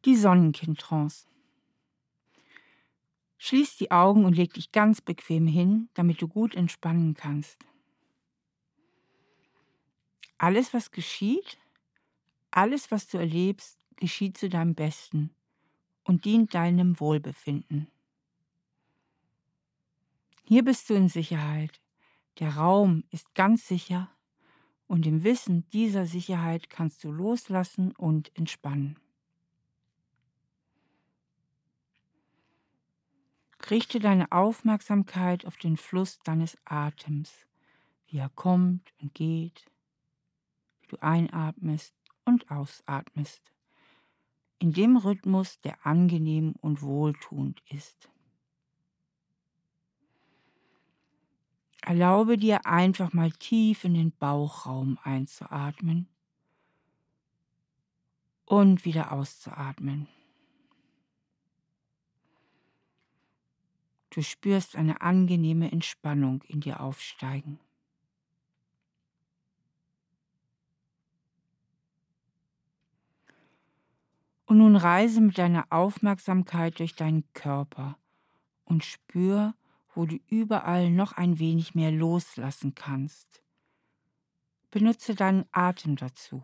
Die Sonnenkind-Trance. Schließ die Augen und leg dich ganz bequem hin, damit du gut entspannen kannst. Alles, was geschieht, alles, was du erlebst, geschieht zu deinem Besten und dient deinem Wohlbefinden. Hier bist du in Sicherheit. Der Raum ist ganz sicher und im Wissen dieser Sicherheit kannst du loslassen und entspannen. Richte deine Aufmerksamkeit auf den Fluss deines Atems, wie er kommt und geht, wie du einatmest und ausatmest, in dem Rhythmus, der angenehm und wohltuend ist. Erlaube dir einfach mal tief in den Bauchraum einzuatmen und wieder auszuatmen. Du spürst eine angenehme Entspannung in dir aufsteigen. Und nun reise mit deiner Aufmerksamkeit durch deinen Körper und spür, wo du überall noch ein wenig mehr loslassen kannst. Benutze deinen Atem dazu.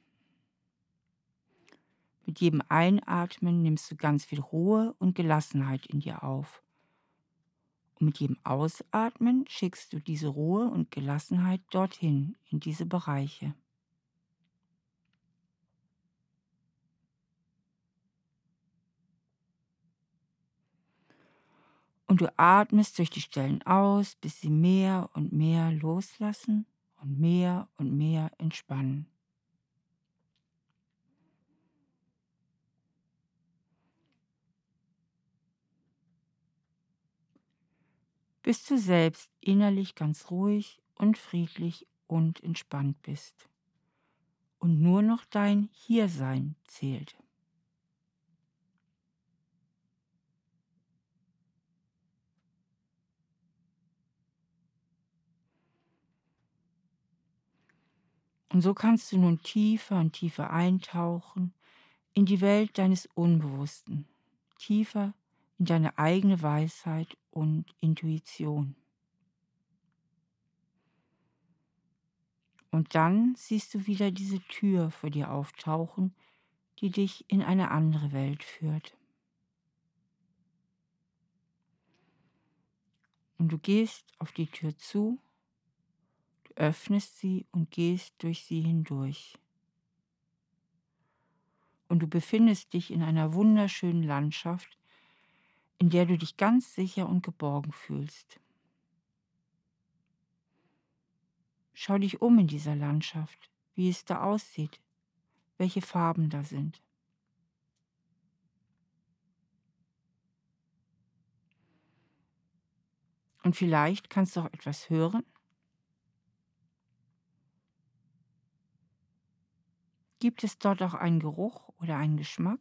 Mit jedem Einatmen nimmst du ganz viel Ruhe und Gelassenheit in dir auf. Und mit jedem Ausatmen schickst du diese Ruhe und Gelassenheit dorthin, in diese Bereiche. Und du atmest durch die Stellen aus, bis sie mehr und mehr loslassen und mehr entspannen. Bis du selbst innerlich ganz ruhig und friedlich und entspannt bist. Und nur noch dein Hiersein zählt. Und so kannst du nun tiefer und tiefer eintauchen in die Welt deines Unbewussten, tiefer in deine eigene Weisheit und Intuition. Und dann siehst du wieder diese Tür vor dir auftauchen, die dich in eine andere Welt führt. Und du gehst auf die Tür zu, du öffnest sie und gehst durch sie hindurch. Und du befindest dich in einer wunderschönen Landschaft, in der du dich ganz sicher und geborgen fühlst. Schau dich um in dieser Landschaft, wie es da aussieht, welche Farben da sind. Und vielleicht kannst du auch etwas hören. Gibt es dort auch einen Geruch oder einen Geschmack?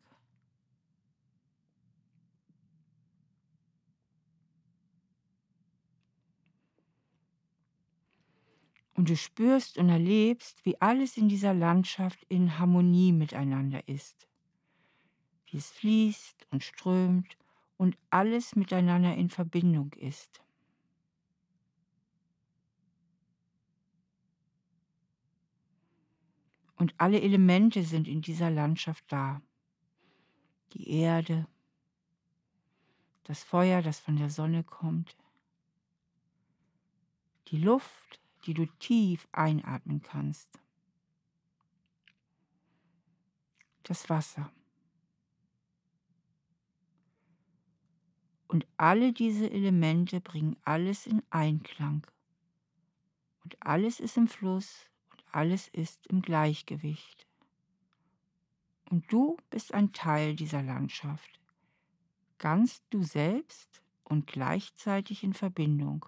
Und du spürst und erlebst, wie alles in dieser Landschaft in Harmonie miteinander ist. Wie es fließt und strömt und alles miteinander in Verbindung ist. Und alle Elemente sind in dieser Landschaft da. Die Erde, das Feuer, das von der Sonne kommt, die Luft, die du tief einatmen kannst, das Wasser. Und alle diese Elemente bringen alles in Einklang. Und alles ist im Fluss und alles ist im Gleichgewicht. Und du bist ein Teil dieser Landschaft, ganz du selbst und gleichzeitig in Verbindung.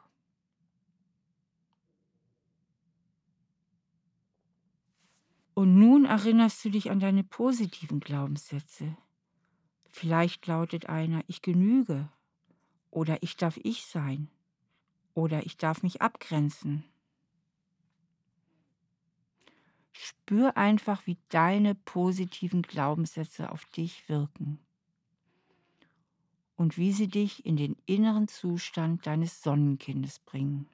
Und nun erinnerst du dich an deine positiven Glaubenssätze. Vielleicht lautet einer: Ich genüge oder ich darf ich sein oder ich darf mich abgrenzen. Spür einfach, wie deine positiven Glaubenssätze auf dich wirken und wie sie dich in den inneren Zustand deines Sonnenkindes bringen.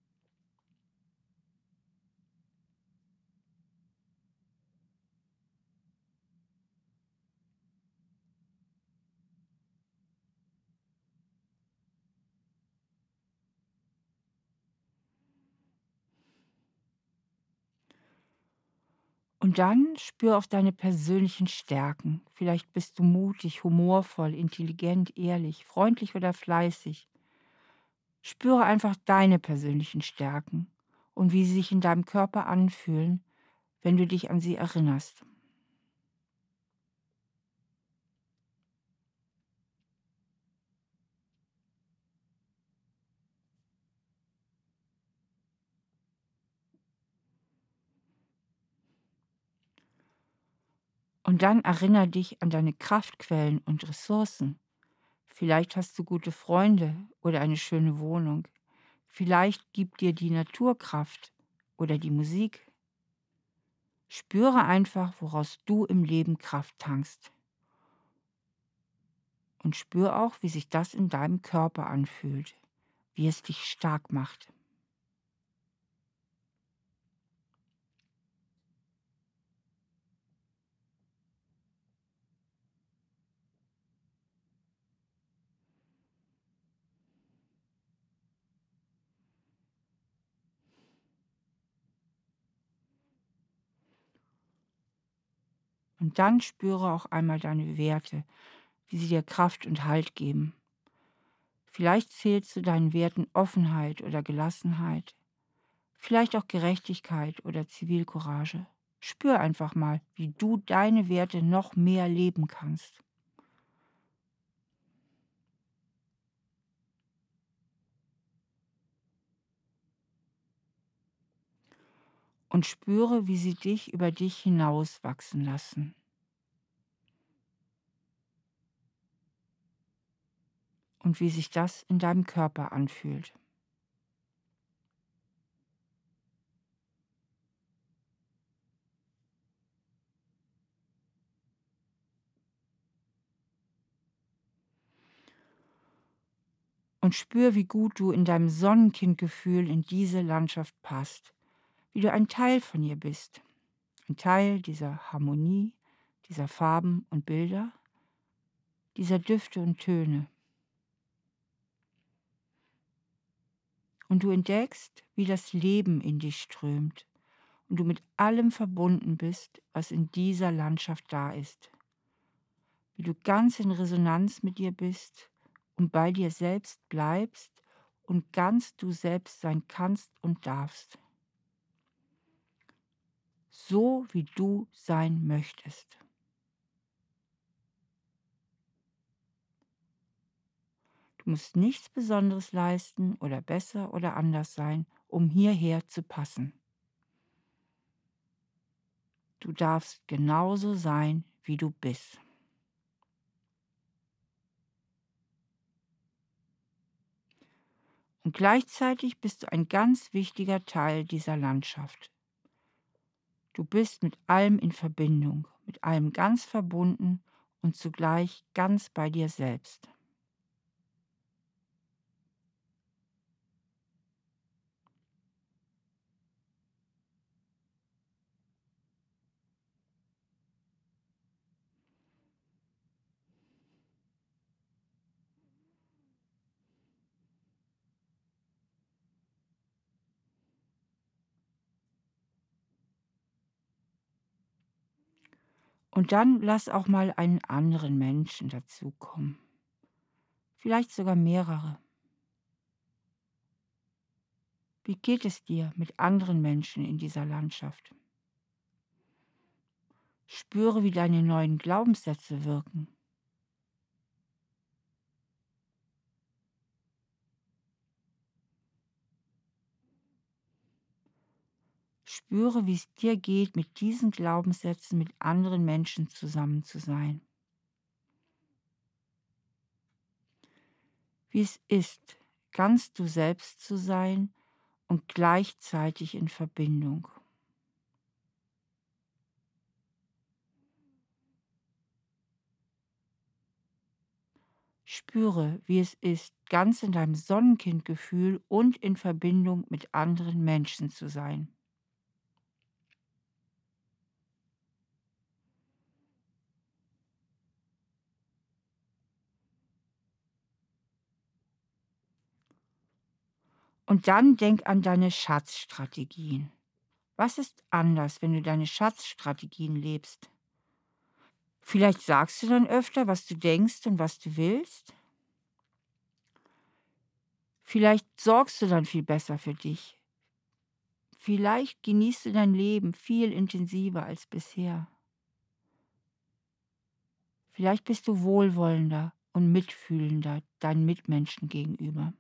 Und dann spür auch deine persönlichen Stärken. Vielleicht bist du mutig, humorvoll, intelligent, ehrlich, freundlich oder fleißig. Spüre einfach deine persönlichen Stärken und wie sie sich in deinem Körper anfühlen, wenn du dich an sie erinnerst. Und dann erinnere dich an deine Kraftquellen und Ressourcen. Vielleicht hast du gute Freunde oder eine schöne Wohnung. Vielleicht gibt dir die Natur Kraft oder die Musik. Spüre einfach, woraus du im Leben Kraft tankst. Und spür auch, wie sich das in deinem Körper anfühlt, wie es dich stark macht. Und dann spüre auch einmal deine Werte, wie sie dir Kraft und Halt geben. Vielleicht zählst du deinen Werten Offenheit oder Gelassenheit, vielleicht auch Gerechtigkeit oder Zivilcourage. Spür einfach mal, wie du deine Werte noch mehr leben kannst. Und spüre, wie sie dich über dich hinaus wachsen lassen. Und wie sich das in deinem Körper anfühlt. Und spür, wie gut du in deinem Sonnenkindgefühl in diese Landschaft passt. Wie du ein Teil von ihr bist. Ein Teil dieser Harmonie, dieser Farben und Bilder, dieser Düfte und Töne. Und du entdeckst, wie das Leben in dich strömt und du mit allem verbunden bist, was in dieser Landschaft da ist. Wie du ganz in Resonanz mit dir bist und bei dir selbst bleibst und ganz du selbst sein kannst und darfst. So wie du sein möchtest. Du musst nichts Besonderes leisten oder besser oder anders sein, um hierher zu passen. Du darfst genauso sein, wie du bist. Und gleichzeitig bist du ein ganz wichtiger Teil dieser Landschaft. Du bist mit allem in Verbindung, mit allem ganz verbunden und zugleich ganz bei dir selbst. Und dann lass auch mal einen anderen Menschen dazukommen. Vielleicht sogar mehrere. Wie geht es dir mit anderen Menschen in dieser Landschaft? Spüre, wie deine neuen Glaubenssätze wirken. Spüre, wie es dir geht, mit diesen Glaubenssätzen mit anderen Menschen zusammen zu sein. Wie es ist, ganz du selbst zu sein und gleichzeitig in Verbindung. spüre, wie es ist, ganz in deinem Sonnenkindgefühl und in Verbindung mit anderen Menschen zu sein. Und dann denk an deine Schatzstrategien. Was ist anders, wenn du deine Schatzstrategien lebst? Vielleicht sagst du dann öfter, was du denkst und was du willst? Vielleicht sorgst du dann viel besser für dich. Vielleicht genießt du dein Leben viel intensiver als bisher. Vielleicht bist du wohlwollender und mitfühlender deinen Mitmenschen gegenüber.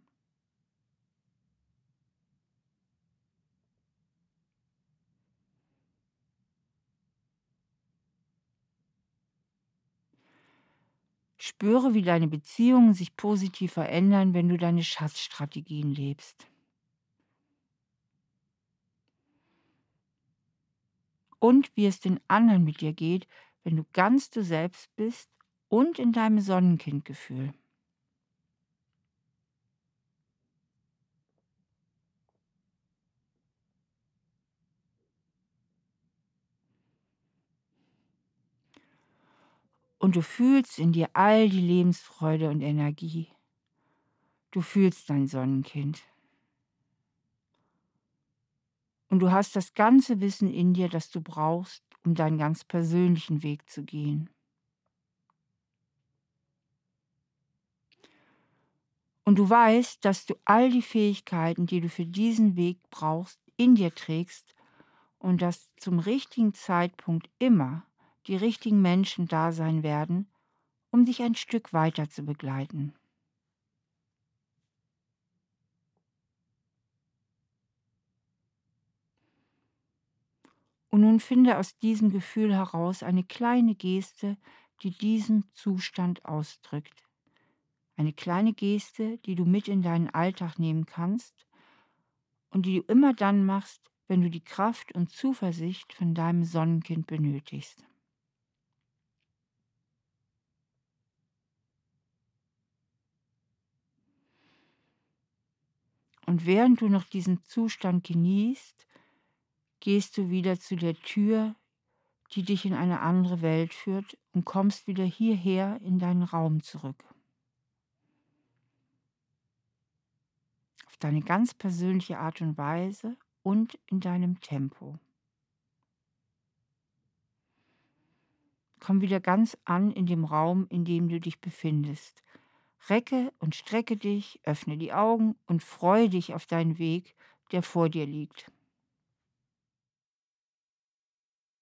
Spüre, wie deine Beziehungen sich positiv verändern, wenn du deine Schatzstrategien lebst. Und wie es den anderen mit dir geht, wenn du ganz du selbst bist und in deinem Sonnenkindgefühl. Und du fühlst in dir all die Lebensfreude und Energie. Du fühlst dein Sonnenkind. Und du hast das ganze Wissen in dir, das du brauchst, um deinen ganz persönlichen Weg zu gehen. Und du weißt, dass du all die Fähigkeiten, die du für diesen Weg brauchst, in dir trägst und dass zum richtigen Zeitpunkt immer die richtigen Menschen da sein werden, um dich ein Stück weiter zu begleiten. Und nun finde aus diesem Gefühl heraus eine kleine Geste, die diesen Zustand ausdrückt. Eine kleine Geste, die du mit in deinen Alltag nehmen kannst und die du immer dann machst, wenn du die Kraft und Zuversicht von deinem Sonnenkind benötigst. Und während du noch diesen Zustand genießt, gehst du wieder zu der Tür, die dich in eine andere Welt führt und kommst wieder hierher in deinen Raum zurück. Auf deine ganz persönliche Art und Weise und in deinem Tempo. Komm wieder ganz an in dem Raum, in dem du dich befindest. Recke und strecke dich, öffne die Augen und freue dich auf deinen Weg, der vor dir liegt.